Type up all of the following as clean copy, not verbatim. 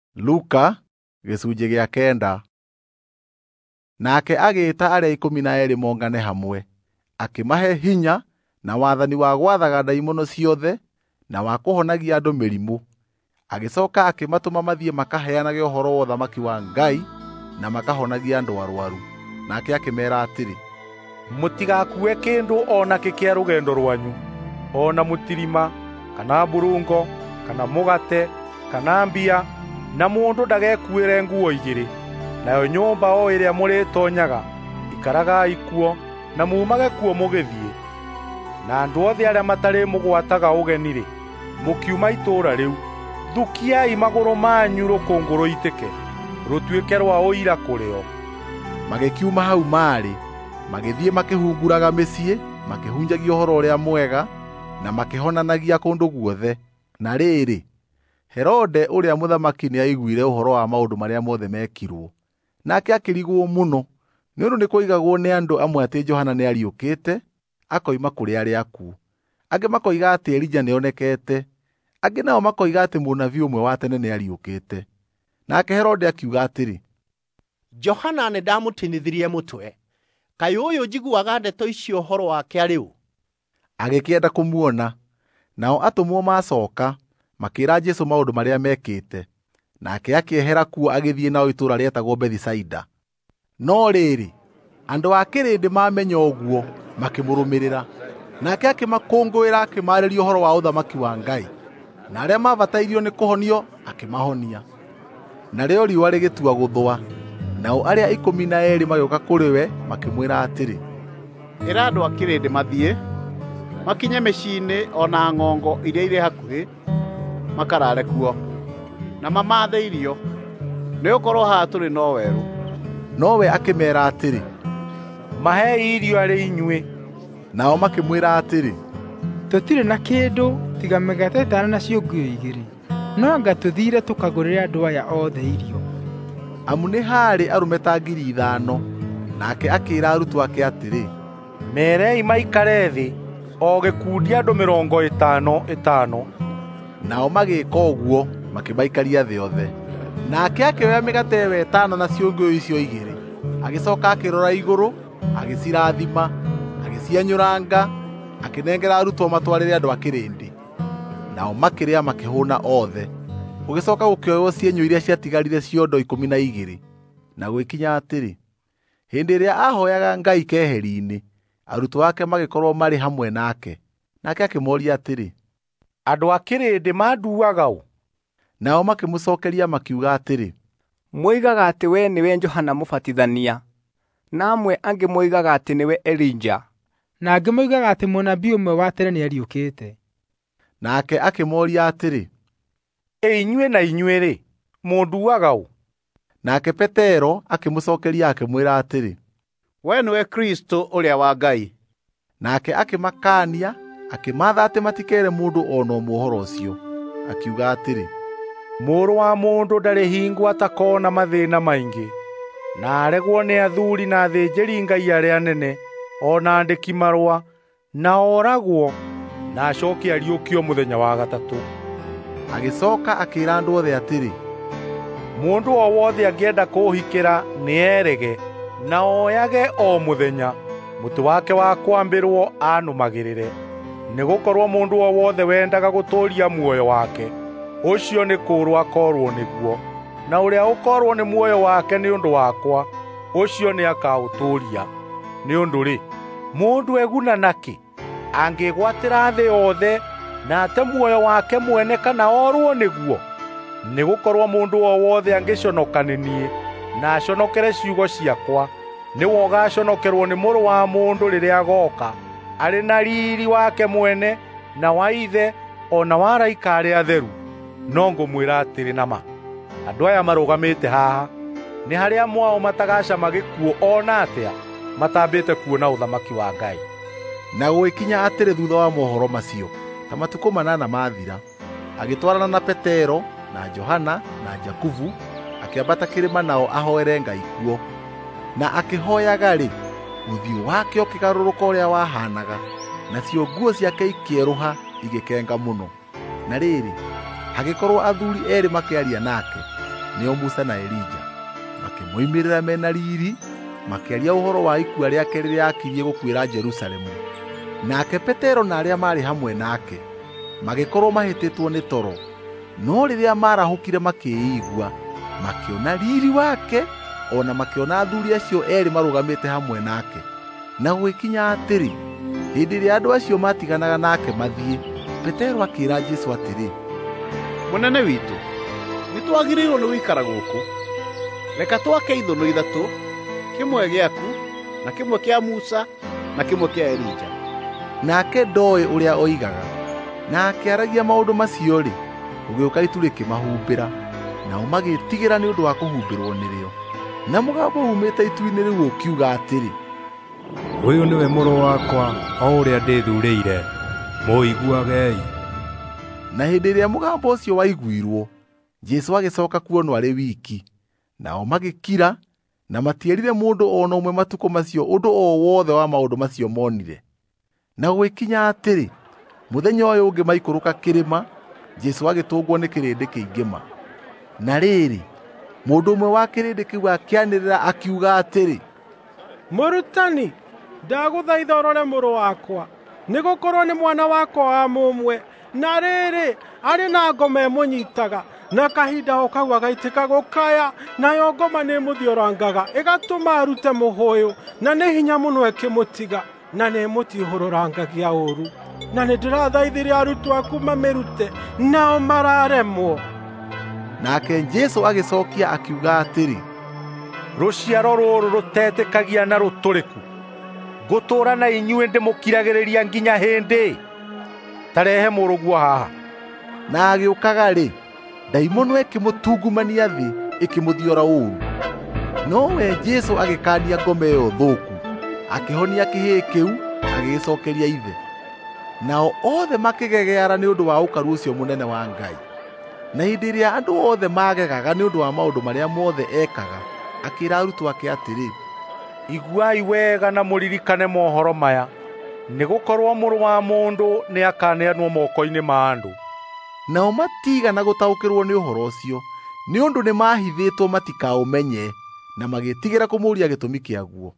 Luka gĩcunjĩ gĩa 9. Nake agĩĩta arĩa 12 mongane hamwe, akĩmahe hinya na wathani wa gwathaga ndaimono ciothe na wa kũhonagia andũ mĩrimũ. Agĩcooka akĩmatũma mathiĩ makaheanage ũhoro wa ũthamaki wa Ngai na makahonagia andũ arwaru. Nake akĩmeera atĩrĩ, mũtigakue kĩndũ o nakĩ kĩa rũgendo rwanyu, ona mũtirima, kana mburungo, kana mũgate, kana mbia, na mũndũ ndagekuĩre nguo igĩrĩ. Nayo nyũmba o ĩrĩa mũrĩtonyaga, ikaragai kuo, na mumage kuo mũgĩthiĩ. Na andũ othe arĩa matarĩ mũgwataga ũgeni-rĩ, mũkiuma itũũra rĩu, thukiai magũrũ manyu rũkũngũ rũitĩke, rũtuĩke rwa ũira kũrĩ o. Magĩkiuma hau maarĩ, magĩthiĩ makĩhunguraga mĩciĩ, makĩhunjagia ũhoro ũrĩa mwega, na makĩhonanagia kũndũ guothe. Na rĩrĩ, Herode ũrĩa mũthamaki nĩaiguire ũhoro wa maũndũ marĩa mothe mekirwo. Nake akĩrigwo mũno, nĩ ũndũ nĩ kũigagwo nĩ andũ amwe atĩ Johana nĩariũkĩte, akoima kũrĩ arĩa akuũ. Angĩ makoiga atĩ Elija nĩonekete, angĩ nao makoiga atĩ mũnabii ũmwe wa tene nĩariũkĩte. Nake Herode akiuga atĩrĩ, Johana nĩndamũtinithirie mũtwe. Kaĩ ũyũ njiguaga ndeto icio ũhoro wake arĩ ũ? Agĩkĩenda kũmuona. Nao atũmwo macooka, makĩĩra Jesũ maũndũ marĩa mekĩte. Nake akĩehera kuo agĩthiĩ nao itũũra rĩetagwo Bethisaida. No rĩrĩ, andũ a kĩrĩndĩ mamenya ũguo, makĩmũrũmĩrĩra. Nake akĩmakũngũĩra, akĩmaarĩria ũhoro wa ũthamaki wa Ngai. Na arĩa mabatairio nĩ kũhonio, akĩmahonia. Narĩo riũa rĩgĩtua gũthũa, nao arĩa 12 magĩũka kũrĩ we, makĩmwĩra atĩrĩ, ĩra andũ a kĩrĩndĩ mathiĩ, makinye mĩciĩ-inĩ ona ng'ongo iria irĩ hakuhĩ, makarare kuo, na mamathe irio, nĩgũkorwo haha tũrĩ no werũ. Nowe akĩmeera atĩrĩ, mahei irio arĩ inyuĩ. Nao makĩmwĩra atĩrĩ, tũtirĩ na kĩndũ tiga mĩgate 5 na ciũngũ 2, no anga tũthiire tũkagũrĩre andũ aya othe irio. Amu nĩ haarĩ arũme ta 5,000. Nake akĩĩra arutwo ake atĩrĩ, merei maikare thĩ, o gĩkundi andũ 50. Nao magĩĩka ũguo, makĩmaikaria thĩ othe. Nake akĩoya mĩgate ĩyo 5 na ciũngũ icio 2, agĩcooka akĩrora igũrũ, agĩcirathima, agĩcianyũranga, akĩnengera arutwo matwarĩre andũ a kĩrĩndĩ. Nao makĩrĩa makĩhũũna othe. Gũgĩcooka gũkĩoywo cienyũ iria ciatigarire ciondo 12. Na gwĩkinya atĩrĩ, hĩndĩ ĩrĩa ahooyaga Ngai keheri-inĩ, arutwo ake magĩkorwo marĩ hamwe nake. Nake akĩmooria atĩrĩ, andũ a kĩrĩndĩ manduaga ũ? Nao makĩmũcookeria makiuga atĩrĩ, moigaga atĩ we nĩwe Johana Mũbatithania, na amwe angĩ moigaga atĩ nĩwe Elija, na angĩ moigaga atĩ mũnabii ũmwe wa tene nĩariũkĩte. Nake akĩmooria atĩrĩ, inyuĩ na inyuĩ-rĩ, mũnduaga ũ? Nake Petero akĩmũcookeria akĩmwĩra atĩrĩ, we nĩwe Kristũ ũrĩa wa Ngai. Nake akĩmakaania, akĩmatha atĩ matikeere mũndũ o na ũmwe ũhoro ũcio. Akiuga atĩrĩ, mũrũ wa mũndũ ndarĩ hingo atakoona mathĩĩna maingĩ, na aregwo nĩ athuuri na athĩnjĩri-Ngai arĩa anene, o na andĩki marũa, na oragwo, na acooke ariũkio mũthenya wa gatatũ. Agĩcooka akĩĩra andũ othe atĩrĩ, mũndũ o wothe angĩenda kũũhikĩra nĩerege, na oyage o mũthenya mũtĩ wake wa kwambĩrwo anũmagĩrĩre. Nĩgũkorwo mũndũ o wothe wendaga gũtũũria muoyo wake, ũcio nĩ kũũrwo akoorwo nĩguo, na ũrĩa ũkoorwo nĩ muoyo wake nĩ ũndũ wakwa, ũcio nĩ akaũtũũria. Nĩ ũndũ-rĩ, mũndũ eguna nakĩ angĩgwatĩra thĩ yothe na ate muoyo wake mwene kana orwo nĩguo? Nĩgũkorwo mũndũ o wothe angĩconoka nĩ niĩ na aconokere ciugo ciakwa, nĩwe ũgaaconokerwo nĩ Mũrũ wa Mũndũ rĩrĩa agooka, arĩ na riiri wake mwene na wa Ithe o na wa araika arĩa atheru. No ngũmwĩra atĩrĩ na ma, andũ aya marũgamĩte haha, nĩ harĩa mwao matagacama gĩkuũ ona atĩa, matambĩte kuona ũthamaki wa Ngai. Na gwĩkinya atĩrĩ thuutha wa mohoro macio, ta matukũ 8 mathira, agĩtwarana na Petero na Johana na Jakubu, akĩambata kĩrĩma nao ahoere Ngai kuo. Na akĩhooyaga-rĩ, ũthiũ wake ũkĩgarũrũka ũrĩa wahaanaga, nacio nguo ciake ikĩerũha igĩkenga mũno. Na rĩrĩ, hagĩkorwo athuuri 2 makĩaria nake. nĩo Musa na Elija. Makĩmoimĩrĩra mena riri, makĩaria ũhoro wa ikua rĩake rĩrĩa akirie gũkuĩra Jerusalemu. Nake Petero na arĩa maarĩ hamwe nake magĩkorwo mahĩtĩtwo nĩ toro, no rĩrĩa marahũkire makĩigua, makĩona riri wake, ona makĩona athuri acio erĩ marũgamĩte hamwe nake. Na gũgĩkinya atĩrĩ, hĩndĩ ĩrĩa andũ acio matiganaga nake mathiĩ, Petero akĩĩra Jesũ atĩrĩ, Mũnene witũ, nĩtwagĩrĩirwo nĩ gũikara gũkũ. Reka twake ithũnũ ithatũ, kĩmwe gĩaku, na kĩmwe kĩa Musa, na kĩmwe kĩa Elija. Nake ndooĩ ũrĩa oigaga, na akĩaragia maũndũ macio-rĩ, gũgĩũka itu rĩkĩmahumbĩra, nao magĩĩtigĩra nĩ ũndũ wa kũhumbĩrwo nĩrĩo. Na mũgambo umĩte itu-inĩ rĩu ũkiuga atĩrĩ, Ũyũ nĩwe mũrũ wakwa, o ũrĩa ndĩthuurĩire, mũiguagei. Na hĩndĩ ĩrĩa mũgambo ũcio waiguirwo, Jesũ agĩcooka kuonwo arĩ wiki. Nao magĩkira, na matierire mũndũ o na ũmwe matukũ macio ũndũ o wothe wa maũndũ macio monire. Na gũgĩkinya atĩrĩ, mũthenya ũyũ ũngĩ maikũrũka kĩrĩma, Jesũ agĩtũngwo nĩ kĩrĩndĩ kĩingĩ ma. Na rĩrĩ, mũndũ ũmwe wa kĩrĩndĩ kĩu akĩanĩrĩra akiuga atĩrĩ, Mũrutani, ndagũthaitha ũrore mũrũ wakwa, nĩgũkorwo nĩ mwana wakwa wa mũmwe, na rĩrĩ, arĩ na ngoma ĩmũnyitaga, na kahinda ho kau agaitĩka gũkaya, nayo ngoma nĩĩmũthiũrangaga, ĩgatũma arute mũhũyũ, na nĩ hinya mũno ĩkĩmũtiga, na nĩĩmũtihũrũrangagia ũũru. Na nĩndĩrathaithire arutwo aku mamĩrute, nao mararemwo. Nake Jesũ agĩcookia akiuga atĩrĩ, Rũciaro rũrũ rũtetĩkagia na rũtũrĩku, ngũtũũra na inyuĩ ndĩmũkiragĩrĩria nginya hĩndĩ? Tarehe mũrũguo haha. Na agĩũkaga-rĩ, ndaimono ĩkĩmũtungumania thĩ, ĩkĩmũthiora ũũru. Nowe Jesũ agĩkaania ngoma ĩyo thũku, akĩhonia kĩhĩĩ kĩu, agĩgĩcookeria ithe. Nao othe makĩgegeara nĩ ũndũ wa ũkaru ũcio mũnene wa Ngai. Na hĩndĩ ĩrĩa andũ othe magegaga nĩ ũndũ wa maũndũ marĩa mothe ekaga, akĩĩra arutwo ake atĩrĩ, Iguai wega na mũririkane mohoro maya, nĩgũkorwo Mũrũ wa Mũndũ nĩakaneanwo moko-inĩ ma andũ. Nao matiigana gũtaũkĩrwo nĩ ũhoro ũcio, nĩ ũndũ nĩmahithĩtwo matikaũmenye, na magĩĩtigĩra kũmũũria gĩtũmi kĩaguo.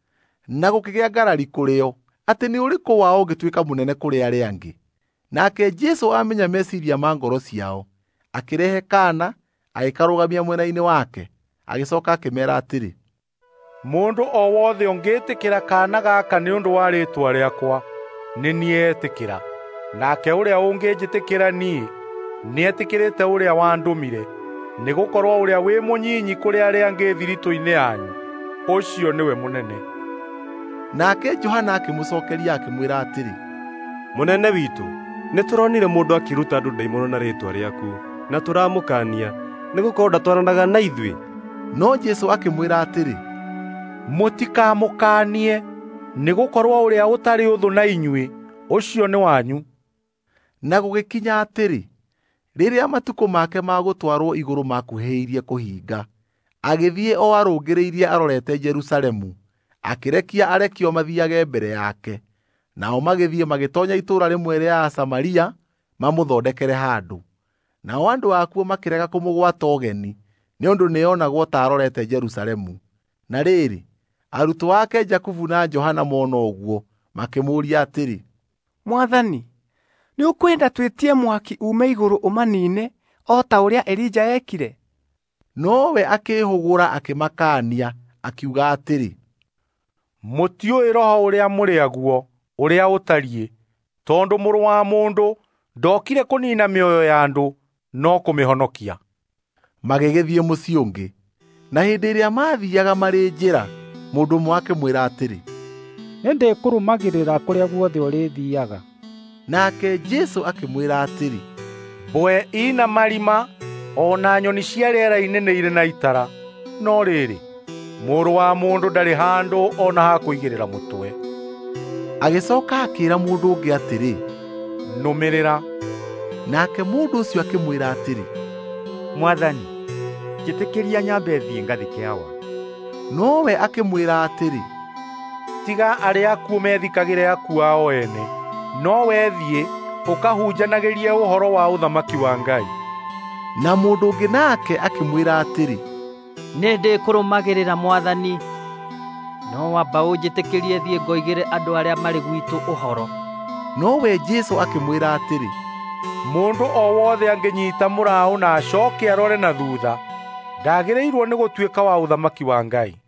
Na gũkĩgĩa ngarari kũrĩ o, atĩ nĩ ũrĩkũ wao ũngĩtuĩka mũnene kũrĩ arĩa angĩ. Nake Jesũ amenya meciiria ma ngoro ciao, akĩrehe kaana, agĩkarũgamia mwena-inĩ wake, agĩcooka akĩmeera atĩrĩ, Mũndũ o wothe ũngĩĩtĩkĩra kaana gaka nĩ ũndũ wa rĩĩtwa rĩakwa, nĩ niĩ etĩkĩra. Nake ũrĩa ũngĩnjĩtĩkĩra niĩ, nĩetĩkĩrĩte ũrĩa wandũmire, nĩgũkorwo ũrĩa wĩ mũnyinyi kũrĩ arĩa angĩ thiritũ-inĩ yanyu, ũcio nĩwe mũnene. Nake Johana akĩmũcookeria akĩmwĩra atĩrĩ, Mũnene witũ, nĩtũronire mũndũ akĩruta andũ ndaimono na rĩĩtwa rĩaku, na tũramũkaania, nĩgũkorwo ndatwaranaga na ithuĩ. No Jesũ akĩmwĩra atĩrĩ, Mũtikamũkaanie, nĩgũkorwo ũrĩa ũtarĩ ũthũ na inyuĩ, ũcio nĩ wanyu. Na gũgĩkinya atĩrĩ, rĩrĩa matukũ make ma gũtwarwo igũrũ makuhĩrĩirie kũhinga, agĩthiĩ o arũngĩrĩirie arorete Jerusalemu, akĩrekia arekio mathiage mbere yake. Nao magĩthiĩ magĩtoonya itũũra rĩmwe rĩa Asamaria mamũthondekere handũ. Nao andũ akuo makĩrega kũmũgwata ũgeni, nĩ ũndũ nĩonagwo ta arorete Jerusalemu. Na rĩrĩ, arutwo ake Jakubu na Johana mona ũguo, makĩmũũria atĩrĩ, Mwathani, nĩ ũkwenda twĩtie mwaki ume igũrũ ũmaniine, o ta ũrĩa Elija ekire? Nowe akĩĩhũgũra akĩmakaania, akiuga atĩrĩ, Mũtiũĩ roho ũrĩa mũrĩ aguo, ũrĩa ũtariĩ, tondũ Mũrũ wa Mũndũ ndokire kũniina mĩoyo ya andũ, no kũmĩhonokia. Magĩgĩthiĩ mũciĩ ũngĩ. Na hĩndĩ ĩrĩa maathiaga marĩ njĩra, mũndũ ũmwe akĩmwĩra atĩrĩ, Nĩndĩkũrũmagĩrĩra kũrĩa guothe ũrĩthiiaga. Nake Jesũ akĩmwĩra atĩrĩ, Mbwe ina marima, o na nyoni cia rĩera-inĩ nĩ irĩ na itara, no rĩrĩ, Mũrũ wa Mũndũ ndarĩ handũ o na ha kũigĩrĩra mũtwe. Agĩcooka akĩĩra mũndũ ũngĩ atĩrĩ, Nũmĩrĩra. Nake mũndũ ũcio akĩmwĩra atĩrĩ, Mwathani, njĩtĩkĩria nyambe thiĩ ngathike awa. Nowe akĩmwĩra atĩrĩ, Tiga arĩa akuũ methikagĩre akuũ ao ene, no wethiĩ ũkahunjanagĩrie ũhoro wa ũthamaki wa Ngai. Na mũndũ ũngĩ nake akĩmwĩra atĩrĩ, nĩ ndĩkũrũmagĩrĩra Mwathani, no wamba ũnjĩtĩkĩrie thiĩ ngoigĩre andũ arĩa marĩ gwitũ ũhoro. Nowe Jesũ akĩmwĩra atĩrĩ, Mũndũ o wothe angĩnyiita mũraũ na acooke arore na thutha, ndagĩrĩirwo nĩ gũtuĩka wa ũthamaki wa Ngai.